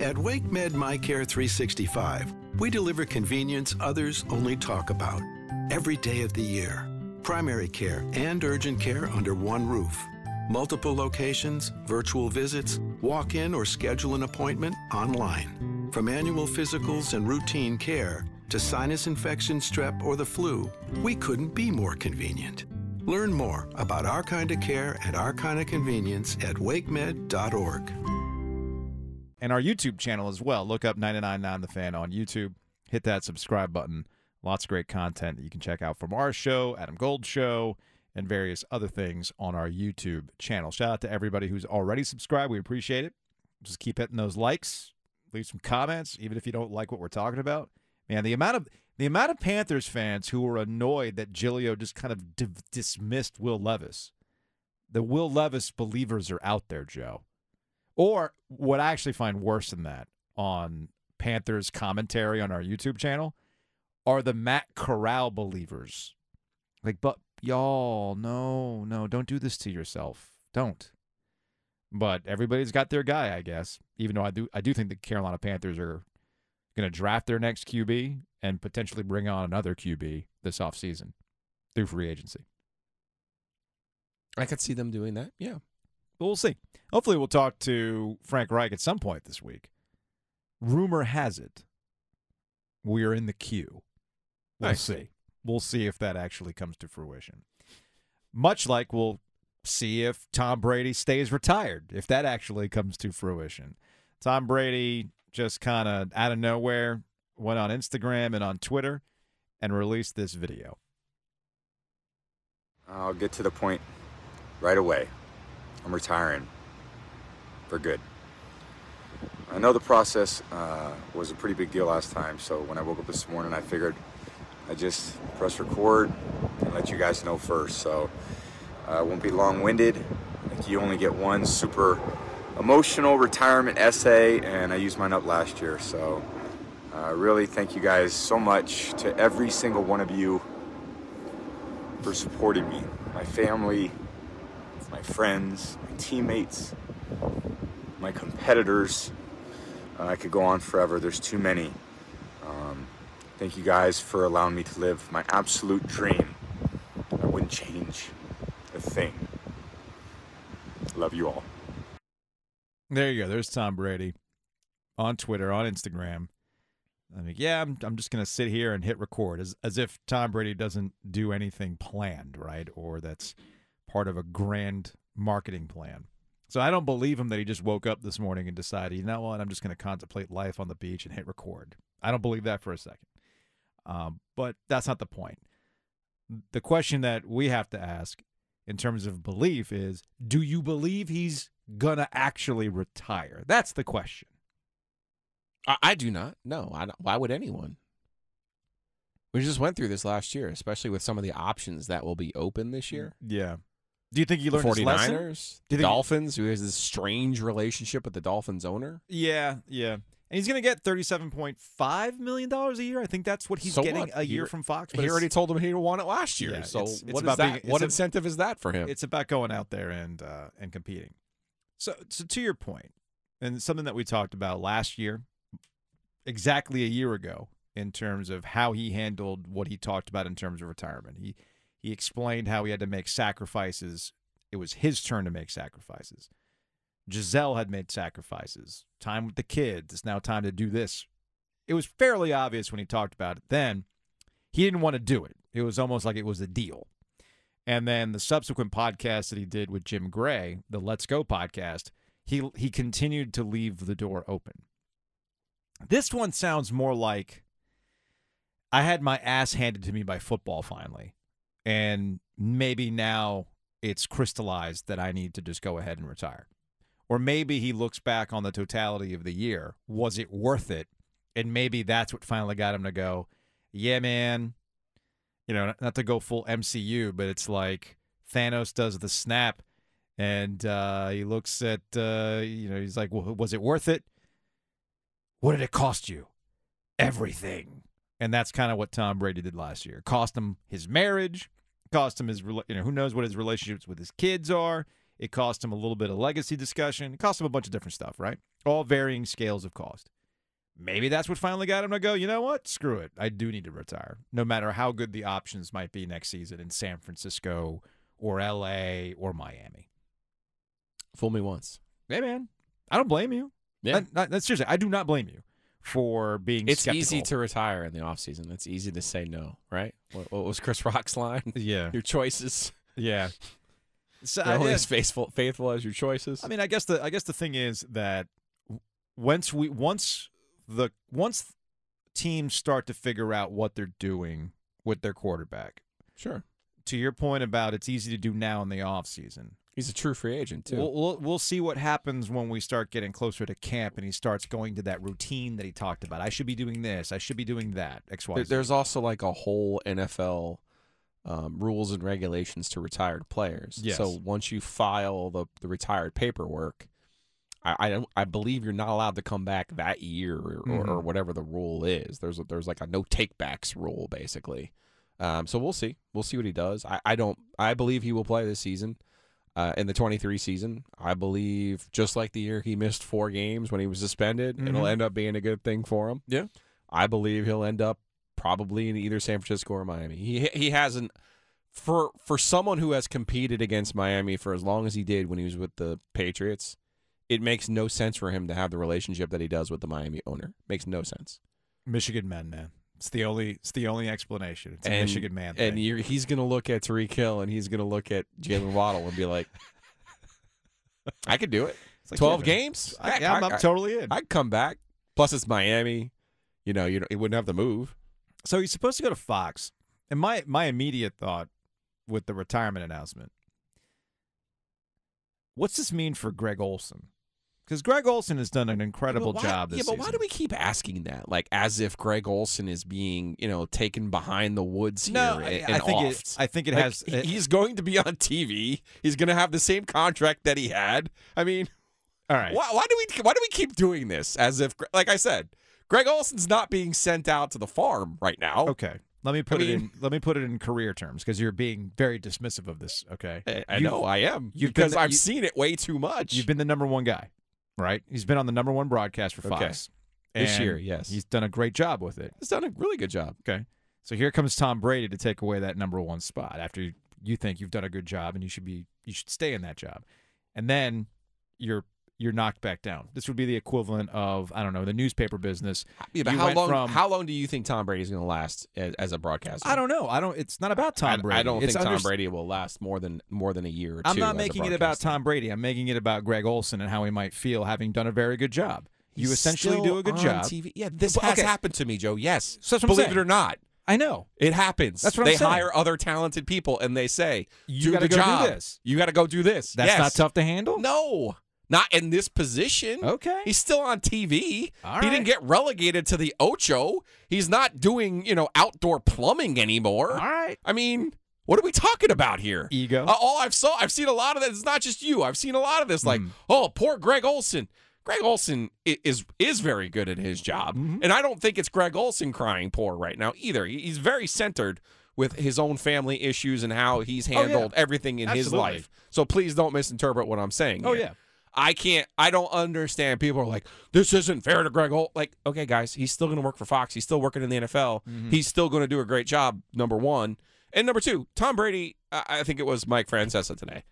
At WakeMed MyCare 365, we deliver convenience others only talk about. Every day of the year. Primary care and urgent care under one roof. Multiple locations, virtual visits, walk-in or schedule an appointment online. From annual physicals and routine care to sinus infection, strep, or the flu, we couldn't be more convenient. Learn more about our kind of care and our kind of convenience at wakemed.org. And our YouTube channel as well. Look up 99.9 The Fan on YouTube. Hit that subscribe button. Lots of great content that you can check out from our show, Adam Gold's show, and various other things on our YouTube channel. Shout out to everybody who's already subscribed. We appreciate it. Just keep hitting those likes. Leave some comments, even if you don't like what we're talking about. Man, the amount of Panthers fans who were annoyed that Giglio just kind of dismissed Will Levis. The Will Levis believers are out there, Joe. Or what I actually find worse than that on Panthers commentary on our YouTube channel are the Matt Corral believers. Like, but y'all, no, don't do this to yourself. Don't. But everybody's got their guy, I guess. Even though I do think the Carolina Panthers are going to draft their next QB and potentially bring on another QB this offseason through free agency. I could see them doing that, yeah. But we'll see. Hopefully we'll talk to Frank Reich at some point this week. Rumor has it we are in the queue. We'll see. We'll see if that actually comes to fruition. Much like we'll see if Tom Brady stays retired, if that actually comes to fruition. Tom Brady just kind of out of nowhere went on Instagram and on Twitter and released this video. I'll get to the point right away. I'm retiring for good. I know the process was a pretty big deal last time, so when I woke up this morning, I figured I'd just press record and let you guys know first. So I won't be long-winded. Like, you only get one super emotional retirement essay, and I used mine up last year. So really thank you guys so much, to every single one of you, for supporting me, my family, my friends, my teammates, my competitors. I could go on forever. There's too many. Thank you guys for allowing me to live my absolute dream. I wouldn't change a thing. Love you all. There you go. There's Tom Brady on Twitter, on Instagram. I mean, yeah, I'm just going to sit here and hit record as if Tom Brady doesn't do anything planned, right? Or that's part of a grand marketing plan. So I don't believe him that he just woke up this morning and decided, you know what, I'm just going to contemplate life on the beach and hit record. I don't believe that for a second. But that's not the point. The question that we have to ask in terms of belief is, do you believe he's going to actually retire? That's the question. I do not. No, why would anyone? We just went through this last year, especially with some of the options that will be open this year. Yeah. Do you think he learned his lesson? 49ers, the Dolphins, who has this strange relationship with the Dolphins owner. Yeah. And he's going to get $37.5 million a year. I think that's what he's getting a year from Fox. But he already told him he won it last year. Yeah, so it's what about is that? What incentive is that for him? It's about going out there and competing. So to your point, and something that we talked about last year, exactly a year ago, in terms of how he handled what he talked about in terms of retirement. He explained how he had to make sacrifices. It was his turn to make sacrifices. Giselle had made sacrifices. Time with the kids. It's now time to do this. It was fairly obvious when he talked about it then. He didn't want to do it. It was almost like it was a deal. And then the subsequent podcast that he did with Jim Gray, the Let's Go podcast, he continued to leave the door open. This one sounds more like I had my ass handed to me by football finally, and maybe now it's crystallized that I need to just go ahead and retire. Or maybe he looks back on the totality of the year. Was it worth it? And maybe that's what finally got him to go, yeah, man, you know, not to go full MCU, but it's like Thanos does the snap, and he looks at, he's like, well, was it worth it? What did it cost you? Everything. And that's kind of what Tom Brady did last year. Cost him his marriage, cost him his, who knows what his relationships with his kids are. It cost him a little bit of legacy discussion. It cost him a bunch of different stuff, right? All varying scales of cost. Maybe that's what finally got him to go, you know what? Screw it. I do need to retire, no matter how good the options might be next season in San Francisco or L.A. or Miami. Fool me once. Hey, man, I don't blame you. Yeah. That's seriously, I do not blame you for being It's skeptical. easy to retire in the offseason. It's easy to say no, right? What was Chris Rock's line? Yeah. Your choices. Yeah. So, You're only as faithful as your choices. I mean, I guess the thing is that once teams start to figure out what they're doing with their quarterback, sure. to your point about it's easy to do now in the offseason, He's a true free agent, too. we'll see what happens when we start getting closer to camp and he starts going to that routine that he talked about. I should be doing this. I should be doing that. X, Y, Z. There's also like a whole NFL rules and regulations to retired players. Yes. So once you file the retired paperwork, I believe you're not allowed to come back that year or whatever the rule is. There's like a no takebacks rule basically. So we'll see. We'll see what he does. I believe he will play this season. In the 23 season, I believe just like the year he missed 4 games when he was suspended, it'll end up being a good thing for him. Yeah. I believe he'll end up probably in either San Francisco or Miami. He hasn't for someone who has competed against Miami for as long as he did when he was with the Patriots. It makes no sense for him to have the relationship that he does with the Miami owner. Makes no sense. Michigan men, man. It's the only explanation. It's a Michigan man thing. And he's going to look at Tyreek Hill and he's going to look at Jalen Waddle and be like, I could do it. It's like, 12 yeah, games? I'm totally in. I'd come back. Plus, it's Miami. You know, he wouldn't have to move. So he's supposed to go to Fox. And my immediate thought with the retirement announcement, what's this mean for Greg Olsen? Because Greg Olsen has done an incredible job this season. Yeah, but why do we keep asking that? Like, as if Greg Olsen is being, taken behind the woods here and offed. I think it Like, has. He's going to be on TV. He's going to have the same contract that he had. I mean, all right. Why do we keep doing this? As if, like I said, Greg Olsen's not being sent out to the farm right now. Okay. Let me put it in career terms because you're being very dismissive of this. Okay. I know I am because I've seen it way too much. You've been the number one guy, right? He's been on the number one broadcast for Fox this year. Yes, he's done a great job with it. He's done a really good job. Okay. So here comes Tom Brady to take away that number one spot after you think you've done a good job and you should stay in that job, and then you're knocked back down. This would be the equivalent of, I don't know, the newspaper business. Yeah, but how long do you think Tom Brady's going to last as a broadcaster? I don't know. It's not about Tom Brady. I don't think Tom Brady will last more than a year or two. I'm not making it about Tom Brady. I'm making it about Greg Olsen and how he might feel having done a very good job. You essentially do a good job. TV. Yeah, this has happened to me, Joe. Yes. So that's what I'm Believe saying. it or not. I know. It happens. That's what I'm saying. They hire other talented people and they say, you got to go do this. You got to go do this. That's not tough to handle? No. Not in this position. Okay. He's still on TV. All He right. didn't get relegated to the Ocho. He's not doing, outdoor plumbing anymore. All right. I mean, what are we talking about here? Ego. I've seen a lot of that. It's not just you. I've seen a lot of this. Like, oh, poor Greg Olsen. Greg Olsen is very good at his job. Mm-hmm. And I don't think it's Greg Olsen crying poor right now either. He's very centered with his own family issues and how he's handled everything in his life. So please don't misinterpret what I'm saying. Oh, here. yeah. I don't understand. People are like, this isn't fair to Greg Olsen. Like, okay, guys, he's still going to work for Fox. He's still working in the NFL. He's still going to do a great job, number one. And number two, Tom Brady, I think it was Mike Francesa today.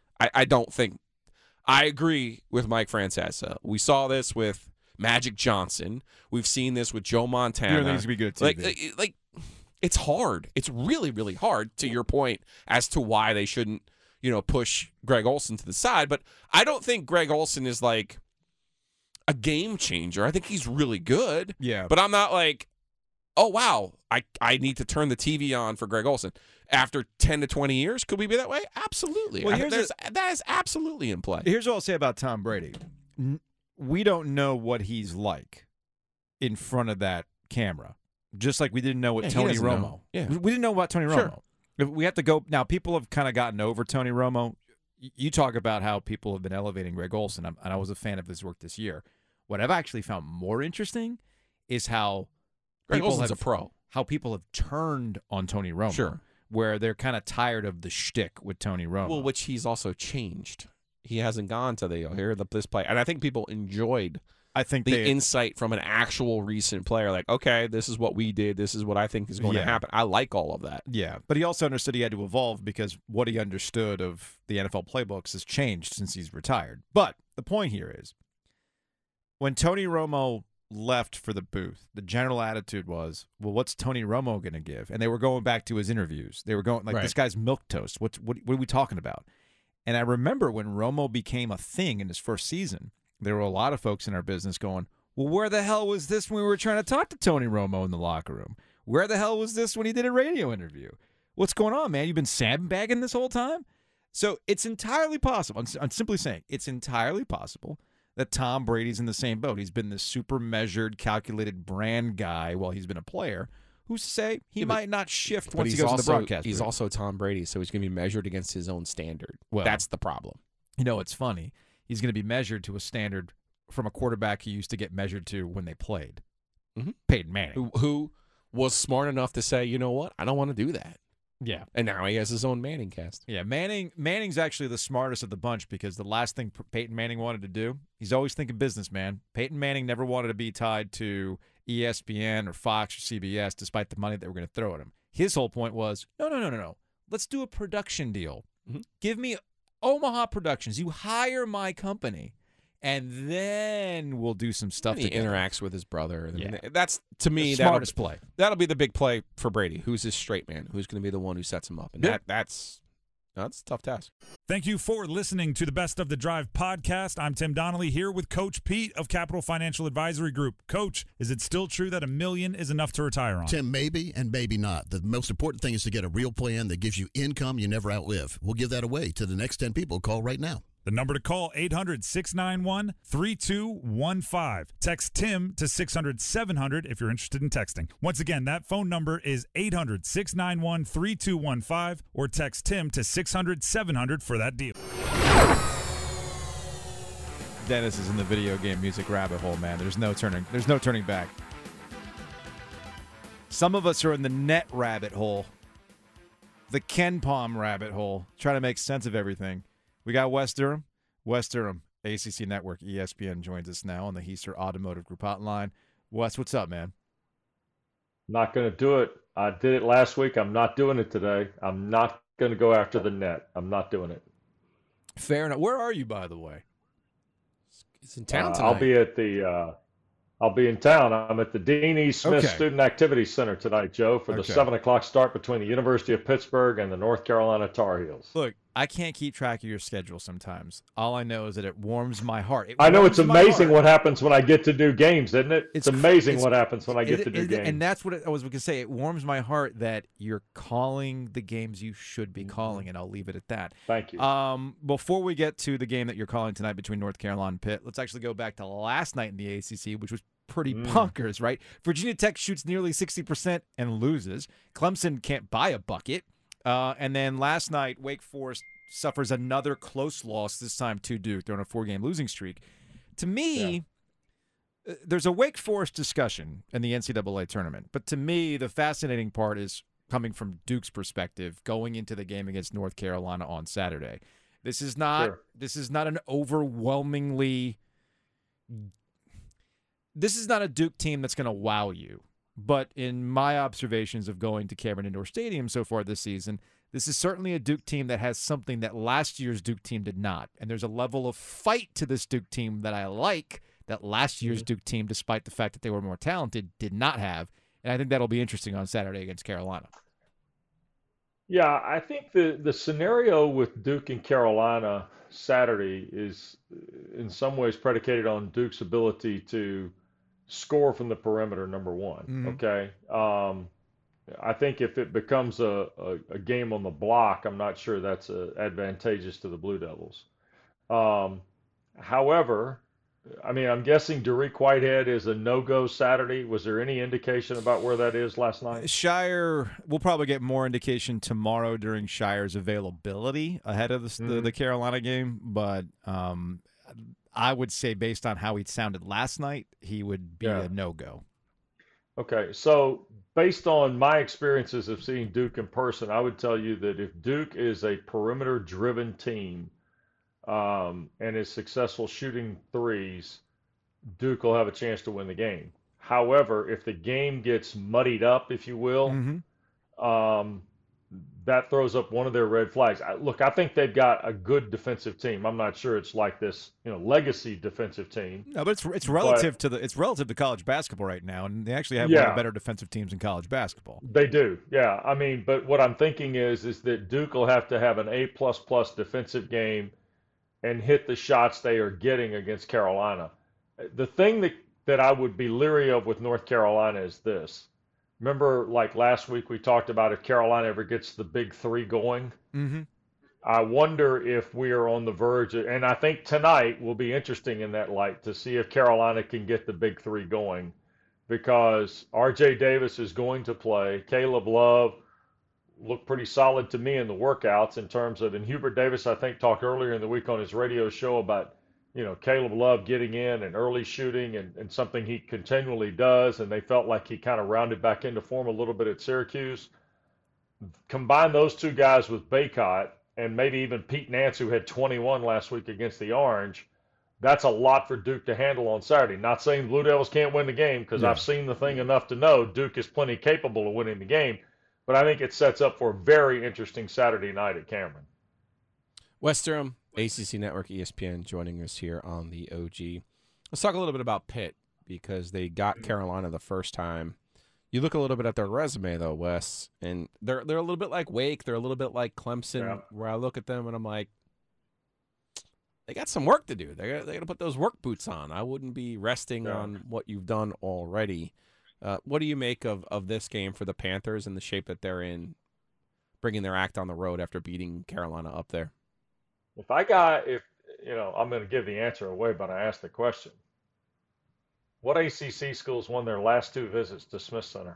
I agree with Mike Francesa. We saw this with Magic Johnson. We've seen this with Joe Montana. You don't think he's going to be good at TV? Like, it's hard. It's really, really hard, to your point, as to why they shouldn't push Greg Olsen to the side. But I don't think Greg Olsen is like a game changer. I think he's really good. Yeah. But I'm not like, oh, wow, I need to turn the TV on for Greg Olsen. After 10 to 20 years, could we be that way? Absolutely. Well, that is absolutely in play. Here's what I'll say about Tom Brady. We don't know what he's like in front of that camera, just like we didn't know what Tony Romo. Know. Yeah. We didn't know about Tony Romo. Sure. We have to go now. People have kind of gotten over Tony Romo. You talk about how people have been elevating Greg Olsen, and I was a fan of his work this year. What I've actually found more interesting is how Greg Olsen's a pro. How people have turned on Tony Romo. Sure. Where they're kind of tired of the shtick with Tony Romo. Well, which he's also changed. he hasn't gone to this play. And I think people enjoyed I think the insight from an actual recent player. Like, okay, this is what we did. This is what I think is going to happen. I like all of that. Yeah, but he also understood he had to evolve because what he understood of the NFL playbooks has changed since he's retired. But the point here is, when Tony Romo left for the booth, the general attitude was, well, what's Tony Romo going to give? And they were going back to his interviews. They were going like, this guy's milquetoast. What are we talking about? And I remember when Romo became a thing in his first season, there were a lot of folks in our business going, well, where the hell was this when we were trying to talk to Tony Romo in the locker room? Where the hell was this when he did a radio interview? What's going on, man? You've been sandbagging this whole time? So it's entirely possible. I'm simply saying it's entirely possible that Tom Brady's in the same boat. He's been this super measured, calculated brand guy while he's been a player. Who's to say he might not shift once he goes to the broadcast? He's also Tom Brady, so he's going to be measured against his own standard. Well, that's the problem. You know, it's funny. He's going to be measured to a standard from a quarterback he used to get measured to when they played. Mm-hmm. Peyton Manning. Who was smart enough to say, you know what, I don't want to do that. Yeah. And now he has his own Manning cast. Yeah, Manning's actually the smartest of the bunch because the last thing Peyton Manning wanted to do, he's always thinking business, man. Peyton Manning never wanted to be tied to ESPN or Fox or CBS despite the money that we're going to throw at him. His whole point was, no. Let's do a production deal. Mm-hmm. Give me Omaha Productions. You hire my company, and then we'll do some stuff He together. interacts with his brother. Yeah. That's, to me, the smartest play. That'll be the big play for Brady. Who's his straight man? Who's going to be the one who sets him up? And that's a tough task. Thank you for listening to the Best of the Drive podcast. I'm Tim Donnelly here with Coach Pete of Capital Financial Advisory Group. Coach, is it still true that $1 million is enough to retire on? Tim, maybe and maybe not. The most important thing is to get a real plan that gives you income you never outlive. We'll give that away to the next 10 people. Call right now. The number to call, 800-691-3215. Text Tim to 600-700 if you're interested in texting. Once again, that phone number is 800-691-3215 or text Tim to 600-700 for that deal. Dennis is in the video game music rabbit hole, man. There's no turning back. Some of us are in the net rabbit hole, the Ken Palm rabbit hole, trying to make sense of everything. We got Wes Durham, ACC Network, ESPN joins us now on the Heister Automotive Group hotline. Wes, what's up, man? Not going to do it. I did it last week. I'm not doing it today. I'm not going to go after the net. I'm not doing it. Fair enough. Where are you, by the way? He's in town tonight. I'll be in town. I'm at the Dean E. Smith Student Activity Center tonight, Joe, for the 7 o'clock start between the University of Pittsburgh and the North Carolina Tar Heels. Look, I can't keep track of your schedule sometimes. All I know is that it warms my heart. I know it's amazing what happens when I get to do games, isn't it? It's amazing what happens when I get to do games. And that's what I was going to say. It warms my heart that you're calling the games you should be calling, and I'll leave it at that. Thank you. Before we get to the game that you're calling tonight between North Carolina and Pitt, let's actually go back to last night in the ACC, which was pretty bonkers, right? Virginia Tech shoots nearly 60% and loses. Clemson can't buy a bucket. And then last night, Wake Forest suffers another close loss, this time to Duke. They're on a 4-game losing streak. To me, there's a Wake Forest discussion in the NCAA tournament. But to me, the fascinating part is coming from Duke's perspective, going into the game against North Carolina on Saturday. This is not an overwhelmingly – this is not a Duke team that's going to wow you. But in my observations of going to Cameron Indoor Stadium so far this season, this is certainly a Duke team that has something that last year's Duke team did not. And there's a level of fight to this Duke team that I like that last year's Duke team, despite the fact that they were more talented, did not have. And I think that'll be interesting on Saturday against Carolina. Yeah, I think the scenario with Duke and Carolina Saturday is in some ways predicated on Duke's ability to score from the perimeter, number one. Okay. I think if it becomes a game on the block, I'm not sure that's advantageous to the Blue Devils. However, I mean, I'm guessing Dariq Whitehead is a no-go Saturday. Was there any indication about where that is last night? Shire, we'll probably get more indication tomorrow during Shire's availability ahead of the Carolina game, but I would say based on how he sounded last night, he would be a no-go. Okay, so based on my experiences of seeing Duke in person, I would tell you that if Duke is a perimeter-driven team, and is successful shooting threes, Duke will have a chance to win the game. However, if the game gets muddied up, if you will, that throws up one of their red flags. Look, I think they've got a good defensive team. I'm not sure it's like this, legacy defensive team. No, but it's relative to college basketball right now, and they actually have one of the better defensive teams in college basketball. They do, yeah. I mean, but what I'm thinking is that Duke will have to have an A++ defensive game and hit the shots they are getting against Carolina. The thing that I would be leery of with North Carolina is this. Remember, like last week, we talked about if Carolina ever gets the big three going. Mm-hmm. I wonder if we are on the verge and I think tonight will be interesting in that light to see if Carolina can get the big three going, because R.J. Davis is going to play. Caleb Love looked pretty solid to me in the workouts in terms of, and Hubert Davis, I think, talked earlier in the week on his radio show about, Caleb Love getting in and early shooting and something he continually does, and they felt like he kind of rounded back into form a little bit at Syracuse. Combine those two guys with Baycott and maybe even Pete Nance, who had 21 last week against the Orange, that's a lot for Duke to handle on Saturday. Not saying Blue Devils can't win the game, because I've seen the thing enough to know Duke is plenty capable of winning the game, but I think it sets up for a very interesting Saturday night at Cameron. Wes Durham, ACC Network, ESPN, joining us here on the OG. Let's talk a little bit about Pitt, because they got Carolina the first time. You look a little bit at their resume, though, Wes, and they're a little bit like Wake. They're a little bit like Clemson, where I look at them and I'm like, they got some work to do. They got to put those work boots on. I wouldn't be resting on what you've done already. What do you make of this game for the Panthers and the shape that they're in, bringing their act on the road after beating Carolina up there? I'm going to give the answer away, but I asked the question. What ACC schools won their last two visits to Smith Center?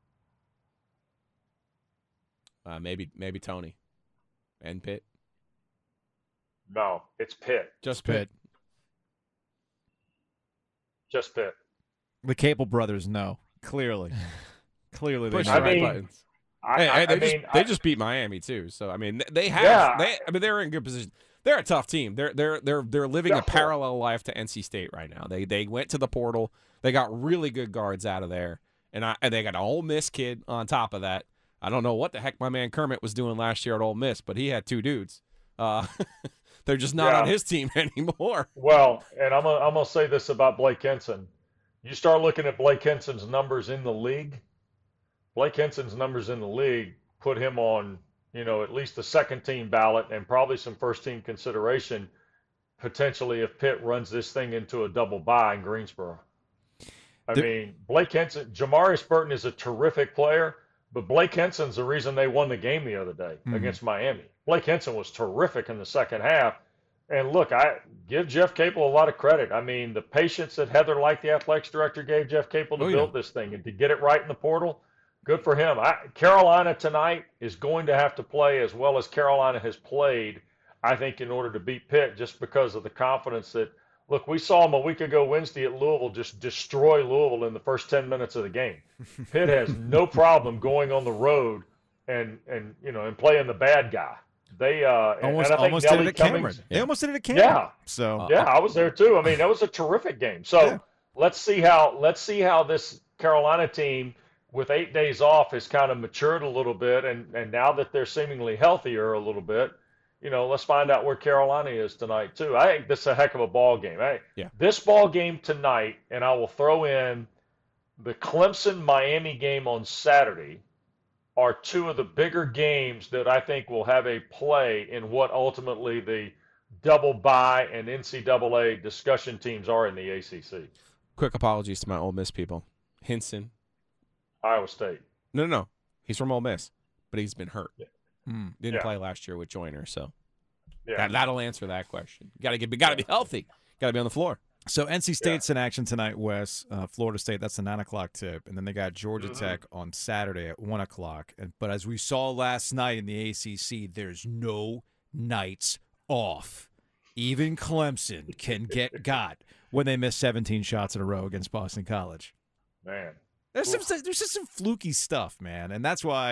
Maybe Tony and Pitt. No, it's Pitt. Just Pitt. Just Pitt. The Cable brothers know. Clearly they Push know. the right buttons. They just beat Miami too. So I mean, they have. They're in good position. They're a tough team. They're living a parallel life to NC State right now. They went to the portal. They got really good guards out of there, and they got an Ole Miss kid on top of that. I don't know what the heck my man Kermit was doing last year at Ole Miss, but he had two dudes. They're just not on his team anymore. Well, and I'm gonna say this about Blake Henson. You start looking at Blake Henson's numbers in the league. Blake Henson's numbers in the league put him on, at least the second team ballot and probably some first team consideration, potentially if Pitt runs this thing into a double bye in Greensboro. Blake Henson, Jamarius Burton is a terrific player, but Blake Henson's the reason they won the game the other day against Miami. Blake Henson was terrific in the second half. And look, I give Jeff Capel a lot of credit. I mean, the patience that Heather Light, the athletics director, gave Jeff Capel to build this thing and to get it right in the portal, good for him. Carolina tonight is going to have to play as well as Carolina has played, I think, in order to beat Pitt, just because of the confidence that, look, we saw them a week ago Wednesday at Louisville just destroy Louisville in the first 10 minutes of the game. Pitt has no problem going on the road and playing the bad guy. They almost did it at Cameron. They almost did it at Cameron. Yeah. So I was there too. I mean, that was a terrific game. So let's see how this Carolina team with 8 days off has kind of matured a little bit, and now that they're seemingly healthier a little bit, let's find out where Carolina is tonight too. I think this is a heck of a ball game. This ball game tonight, and I will throw in the Clemson-Miami game on Saturday, are two of the bigger games that I think will have a play in what ultimately the double bye and NCAA discussion teams are in the ACC. Quick apologies to my Ole Miss people. Hinson. Iowa State. No. He's from Ole Miss, but he's been hurt. Didn't play last year with Joyner, so that'll answer that question. Got to be healthy. Got to be on the floor. So NC State's in action tonight, Wes. Florida State, that's the 9 o'clock tip. And then they got Georgia Tech on Saturday at 1 o'clock. But as we saw last night in the ACC, there's no nights off. Even Clemson can get got when they miss 17 shots in a row against Boston College. Man. There's just some fluky stuff, man. And that's why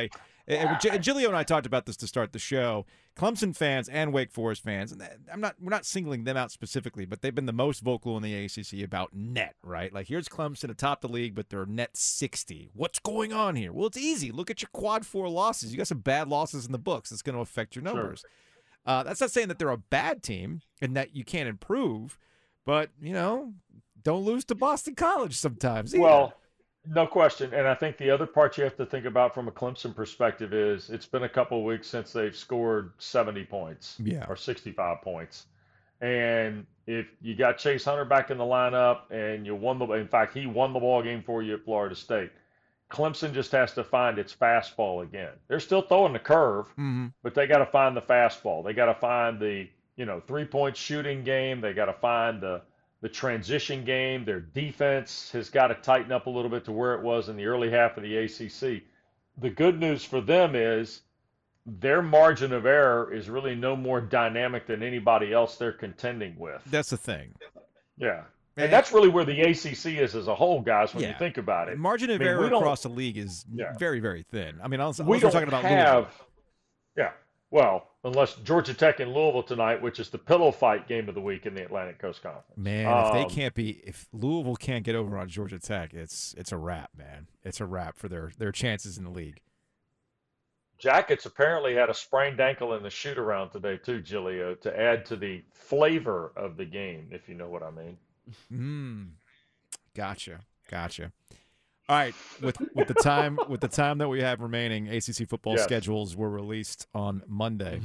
And Giglio and I talked about this to start the show. Clemson fans and Wake Forest fans, and we're not singling them out specifically, but they've been the most vocal in the ACC about net, right? Like, here's Clemson atop the league, but they're net 60. What's going on here? Well, it's easy. Look at your quad 4 losses. You got some bad losses in the books. It's going to affect your numbers. Sure. That's not saying that they're a bad team and that you can't improve, but, don't lose to Boston College sometimes either. Well, no question. And I think the other part you have to think about from a Clemson perspective is it's been a couple of weeks since they've scored 70 points or 65 points. And if you got Chase Hunter back in the lineup and you won in fact, he won the ball game for you at Florida State. Clemson just has to find its fastball again. They're still throwing the curve, but they got to find the fastball. They got to find the, 3-point shooting game. They got to find the transition game. Their defense has got to tighten up a little bit to where it was in the early half of the ACC. The good news for them is their margin of error is really no more dynamic than anybody else they're contending with. That's the thing. Yeah. And that's really where the ACC is as a whole, guys, when you think about it. Margin of error across the league is very, very thin. I mean, we're talking about Louisville. Yeah. Well, unless Georgia Tech and Louisville tonight, which is the pillow fight game of the week in the Atlantic Coast Conference. Man, if Louisville can't get over on Georgia Tech, it's a wrap, man. It's a wrap for their chances in the league. Jackets apparently had a sprained ankle in the shoot around today too, Giglio, to add to the flavor of the game, if you know what I mean. Gotcha. All right, with the time that we have remaining, ACC football schedules were released on Monday.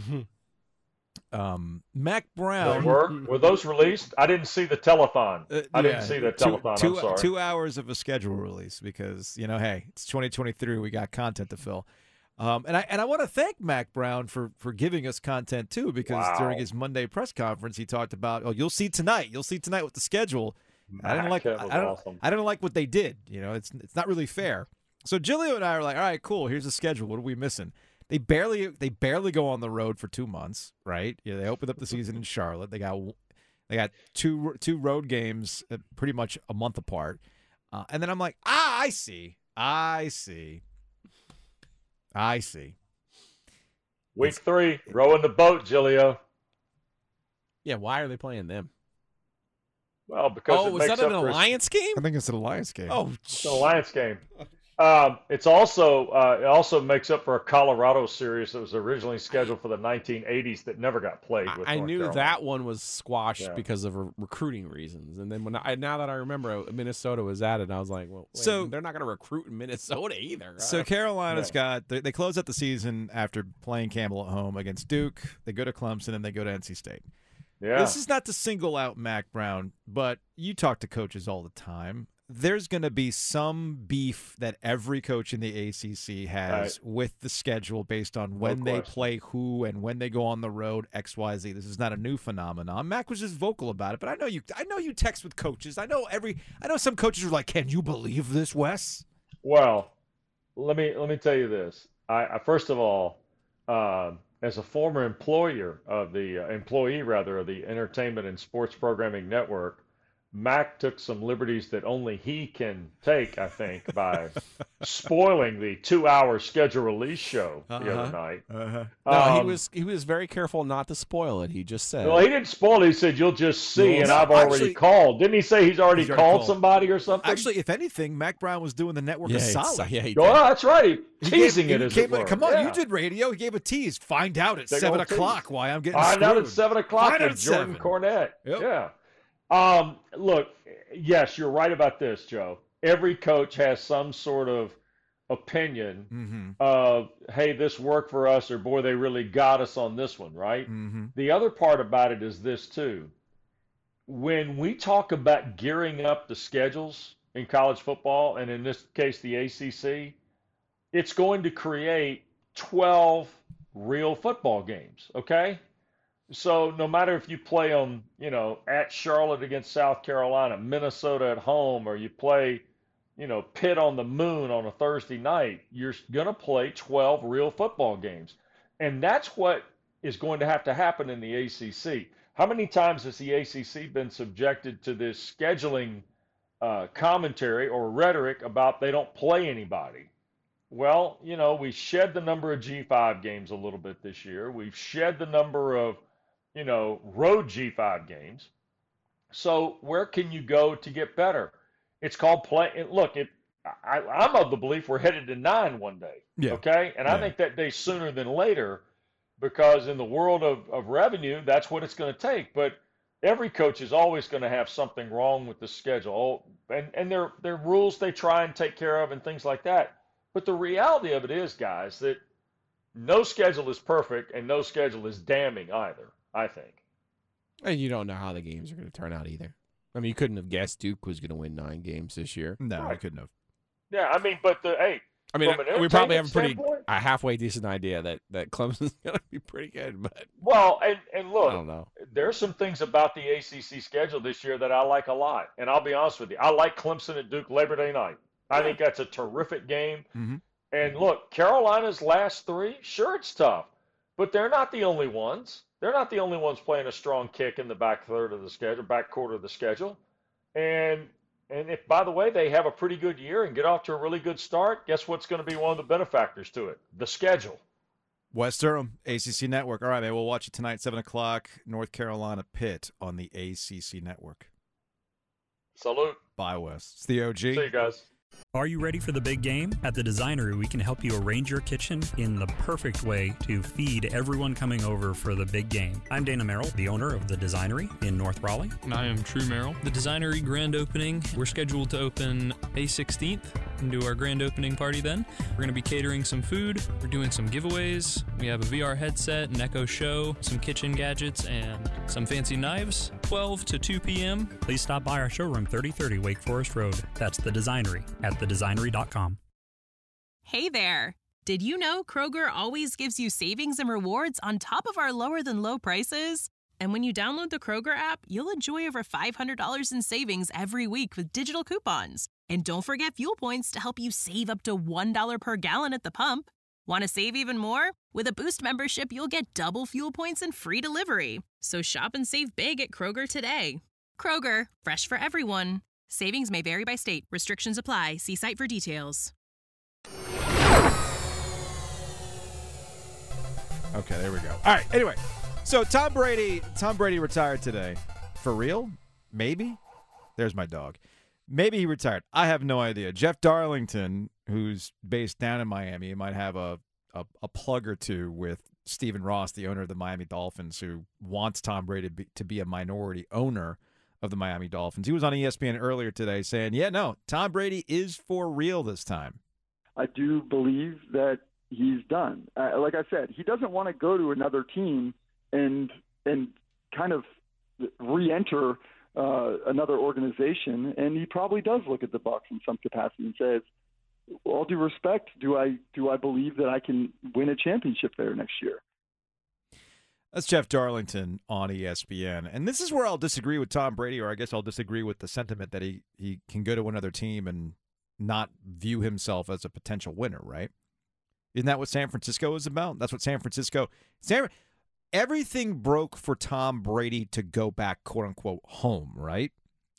Mack Brown. Were those released? I didn't see the telethon. I didn't see the telethon. I'm sorry. 2 hours of a schedule release because hey, it's 2023. We got content to fill. And I want to thank Mack Brown for giving us content too, because during his Monday press conference he talked about, you'll see tonight with the schedule. I didn't like what they did. It's not really fair. So Giglio and I are like, all right, cool. Here's the schedule. What are we missing? They barely go on the road for 2 months, right? They opened up the season in Charlotte. They got two road games, pretty much a month apart. And then I'm like, I see. Week 3, rowing the boat, Giglio. Yeah, why are they playing them? Well, because is that an Alliance game? I think it's an Alliance game. Oh, it's an Alliance game. It also makes up for a Colorado series that was originally scheduled for the 1980s that never got played. With I North knew Carolina. that one was squashed because of recruiting reasons, and then now that I remember Minnesota was added, I was like, well, so they're not going to recruit in Minnesota either. So Carolina's they close out the season after playing Campbell at home against Duke. They go to Clemson and they go to NC State. Yeah. This is not to single out Mack Brown, but you talk to coaches all the time. There's going to be some beef that every coach in the ACC has with the schedule based on when they play who and when they go on the road, X, Y, Z. This is not a new phenomenon. Mack was just vocal about it, but I know you text with coaches. I know some coaches are like, "Can you believe this, Wes?" Well, let me tell you this. I first of all, as a former employee of the Entertainment and Sports Programming Network, Mack took some liberties that only he can take, I think, by spoiling the 2-hour schedule release show the other night. No, he was very careful not to spoil it. He just said. Well, he didn't spoil it. He said, "You'll just see," and I've already called. Didn't he say he's already called somebody or something? Actually, if anything, Mack Brown was doing the network a solid. Yeah, that's right. Teasing it, Come on, you did radio. He gave a tease. Find out at 7 o'clock why I'm getting screwed. Find out at 7 o'clock with Jordan Cornette. Yep. Yeah. Look, yes, you're right about this, Joe. Every coach has some sort of opinion of, hey, this worked for us, or boy, they really got us on this one, right? The other part about it is this too. When we talk about gearing up the schedules in college football, and in this case, the ACC, it's going to create 12 real football games, okay? So no matter if you play on, at Charlotte against South Carolina, Minnesota at home, or you play, Pitt on the Moon on a Thursday night, you're going to play 12 real football games. And that's what is going to happen in the ACC. How many times has the ACC been subjected to this scheduling commentary or rhetoric about they don't play anybody? Well, we shed the number of G5 games a little bit this year. We've shed the number of, road G5 games. So where can you go to get better? It's called play. And look, I'm of the belief we're headed to 9 one day. Yeah. Okay. And I think that day sooner than later, because in the world of revenue, that's what it's going to take. But every coach is always going to have something wrong with the schedule. And there are rules they try and take care of and things like that. But the reality of it is, guys, that no schedule is perfect and no schedule is damning either, I think. And you don't know how the games are going to turn out either. I mean, you couldn't have guessed Duke was going to win 9 games this year. No, I couldn't have. Yeah, I mean, but I mean, we probably have a halfway decent idea that Clemson's going to be pretty good. But and look, I don't know. There's some things about the ACC schedule this year that I like a lot. And I'll be honest with you, I like Clemson at Duke Labor Day night. I think that's a terrific game. Mm-hmm. And look, Carolina's last 3, sure, it's tough, but they're not the only ones. They're not the only ones playing a strong kick in the back quarter of the schedule. And if, by the way, they have a pretty good year and get off to a really good start, guess what's going to be one of the benefactors to it? The schedule. West Durham, ACC Network. All right, man, we'll watch it tonight, 7 o'clock, North Carolina Pitt on the ACC Network. Salute. Bye, West. It's the OG. See you guys. Are you ready for the big game? At The Designery, we can help you arrange your kitchen in the perfect way to feed everyone coming over for the big game. I'm Dana Merrill, the owner of The Designery in North Raleigh. And I am True Merrill. The Designery grand opening, we're scheduled to open May 16th and do our grand opening party then. We're going to be catering some food. We're doing some giveaways. We have a VR headset, an Echo Show, some kitchen gadgets, and some fancy knives. 12 to 2 p.m. Please stop by our showroom, 3030 Wake Forest Road. That's The Designery at thedesignery.com. Hey there! Did you know Kroger always gives you savings and rewards on top of our lower-than-low prices? And when you download the Kroger app, you'll enjoy over $500 in savings every week with digital coupons. And don't forget fuel points to help you save up to $1 per gallon at the pump. Want to save even more? With a Boost membership, you'll get double fuel points and free delivery. So shop and save big at Kroger today. Kroger, fresh for everyone. Savings may vary by state. Restrictions apply. See site for details. Okay, there we go. All right, anyway. So Tom Brady retired today. For real? Maybe? There's my dog. Maybe he retired. I have no idea. Jeff Darlington, who's based down in Miami, might have a plug or two with Stephen Ross, the owner of the Miami Dolphins, who wants Tom Brady to be a minority owner of the Miami Dolphins. He was on ESPN earlier today saying, yeah, no, Tom Brady is for real this time. I do believe that he's done. Like I said, he doesn't want to go to another team and kind of re-enter another organization, and he probably does look at the Bucs in some capacity and says, all due respect, do I believe that I can win a championship there next year? That's Jeff Darlington on ESPN. And this is where I'll disagree with Tom Brady, or I guess I'll disagree with the sentiment that he can go to another team and not view himself as a potential winner, right? Isn't that what San Francisco is about? That's what San Francisco – everything broke for Tom Brady to go back, quote-unquote, home, right?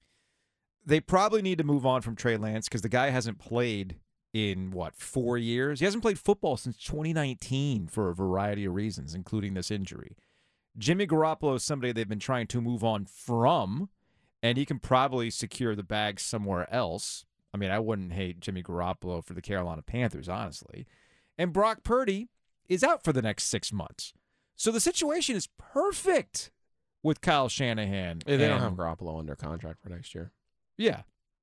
They probably need to move on from Trey Lance because the guy hasn't played in, 4 years? He hasn't played football since 2019 for a variety of reasons, including this injury. Jimmy Garoppolo is somebody they've been trying to move on from, and he can probably secure the bag somewhere else. I mean, I wouldn't hate Jimmy Garoppolo for the Carolina Panthers, honestly. And Brock Purdy is out for the next 6 months. So the situation is perfect with Kyle Shanahan. They don't have Garoppolo under contract for next year. Yeah.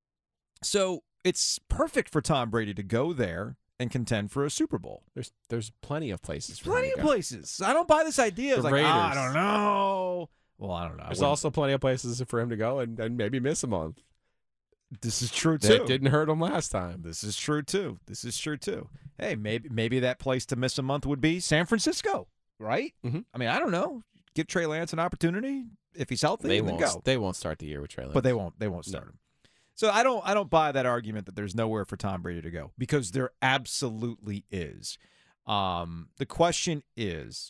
So it's perfect for Tom Brady to go there and contend for a Super Bowl. There's plenty of places. Plenty of places. I don't buy this idea. It's like, Raiders. I don't know. Well, I don't know. There's also plenty of places for him to go and maybe miss a month. This is true, too. That didn't hurt him last time. This is true, too. Hey, maybe that place to miss a month would be San Francisco, right? Mm-hmm. I mean, I don't know. Give Trey Lance an opportunity if he's healthy. They go. won't start the year with Trey Lance. But they won't start him. So I don't buy that argument that there's nowhere for Tom Brady to go, because there absolutely is. The question is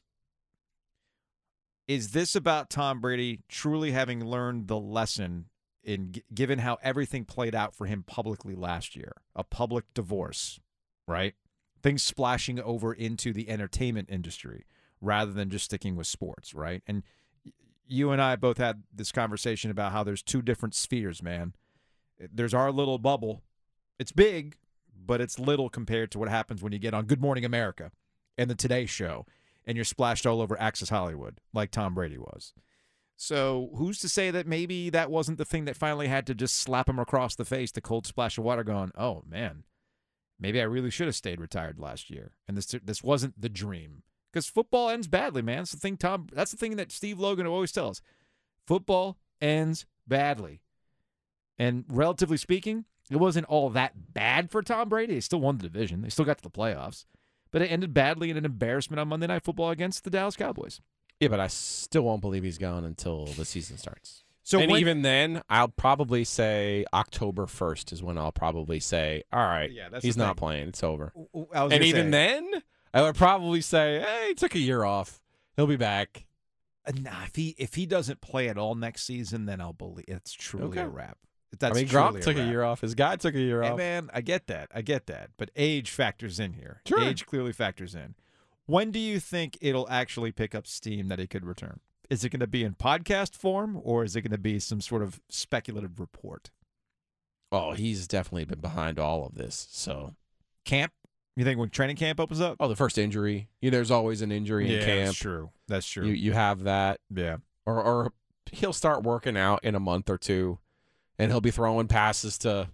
this about Tom Brady truly having learned the lesson given how everything played out for him publicly last year, a public divorce, right? things splashing over into the entertainment industry rather than just sticking with sports, right? And you and I both had this conversation about how there's two different spheres, man. There's our little bubble. It's big, but it's little compared to what happens when you get on Good Morning America and the Today Show and you're splashed all over Access Hollywood like Tom Brady was. So who's to say that maybe that wasn't the thing that finally had to just slap him across the face, the cold splash of water going, oh, man, maybe I really should have stayed retired last year. And this wasn't the dream. Because football ends badly, man. That's the thing that Steve Logan always tells. Football ends badly. And relatively speaking, it wasn't all that bad for Tom Brady. They still won the division. They still got to the playoffs. But it ended badly in an embarrassment on Monday Night Football against the Dallas Cowboys. Yeah, but I still won't believe he's gone until the season starts. So even then, I'll probably say October 1st is when I'll probably say, all right, he's not playing. It's over. And even then, I would probably say, hey, he took a year off. He'll be back. Nah, if he doesn't play at all next season, then I'll believe it's truly a wrap. That's Gronk took a year off. His guy took a year off. Man, I get that. But age factors in here. Sure. Age clearly factors in. When do you think it'll actually pick up steam that he could return? Is it going to be in podcast form, or is it going to be some sort of speculative report? Oh, he's definitely been behind all of this. So, camp? You think when training camp opens up? Oh, the first injury. There's always an injury in camp. That's true. That's true. You have that. Yeah. Or he'll start working out in a month or two, and he'll be throwing passes to,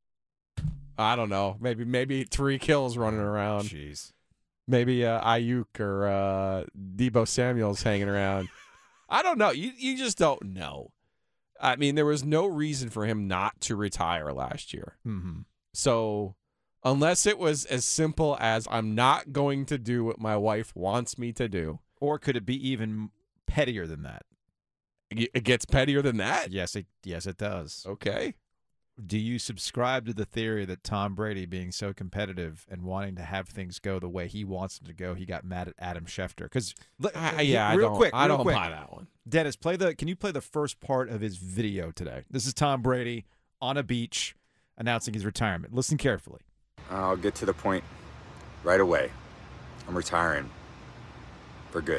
I don't know, maybe 3 kills running around. Jeez. Maybe Ayuk or Deebo Samuel's hanging around. I don't know. You just don't know. I mean, there was no reason for him not to retire last year. Mm-hmm. So unless it was as simple as I'm not going to do what my wife wants me to do. Or could it be even pettier than that? It gets pettier than that? Yes, it does. Okay. Do you subscribe to the theory that Tom Brady, being so competitive and wanting to have things go the way he wants them to go, he got mad at Adam Schefter? Because I don't buy that one. Dennis, can you play the first part of his video today? This is Tom Brady on a beach announcing his retirement. Listen carefully. I'll get to the point right away. I'm retiring for good.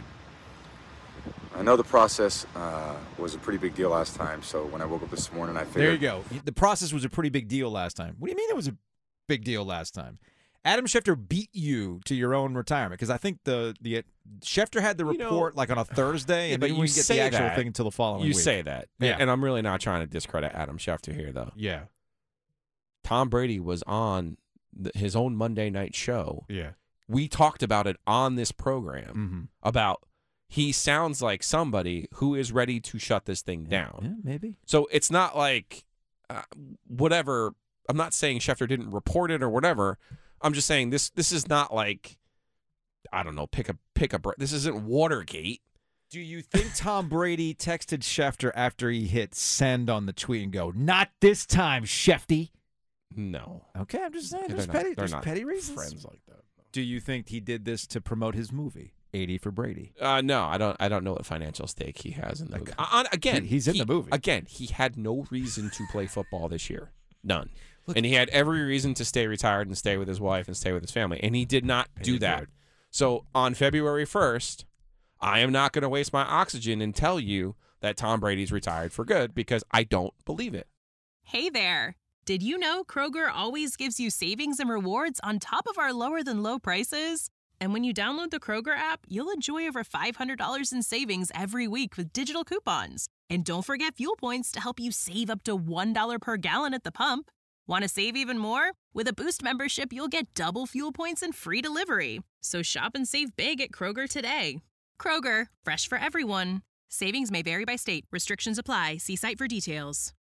I know the process was a pretty big deal last time, so when I woke up this morning, I figured... There you go. The process was a pretty big deal last time. What do you mean it was a big deal last time? Adam Schefter beat you to your own retirement, because I think the Schefter had the report like on a Thursday, and then you didn't get the actual thing until the following week. You say that. Yeah. And I'm really not trying to discredit Adam Schefter here, though. Yeah. Tom Brady was on his own Monday night show. Yeah. We talked about it on this program, about... He sounds like somebody who is ready to shut this thing down. Yeah, maybe. So it's not like whatever. I'm not saying Schefter didn't report it or whatever. I'm just saying this is not like, I don't know, pick a. This isn't Watergate. Do you think Tom Brady texted Schefter after he hit send on the tweet and go, "Not this time, Shefty"? No. Okay, I'm just saying. There's petty reasons. Friends like that. Do you think he did this to promote his movie, 80 for Brady? No, I don't know what financial stake he has in the movie. He's in the movie. Again, he had no reason to play football this year. None. And he had every reason to stay retired and stay with his wife and stay with his family. And he did not do that. So on February 1st, I am not going to waste my oxygen and tell you that Tom Brady's retired for good, because I don't believe it. Hey there. Did you know Kroger always gives you savings and rewards on top of our lower-than-low prices? And when you download the Kroger app, you'll enjoy over $500 in savings every week with digital coupons. And don't forget fuel points to help you save up to $1 per gallon at the pump. Want to save even more? With a Boost membership, you'll get double fuel points and free delivery. So shop and save big at Kroger today. Kroger, fresh for everyone. Savings may vary by state. Restrictions apply. See site for details.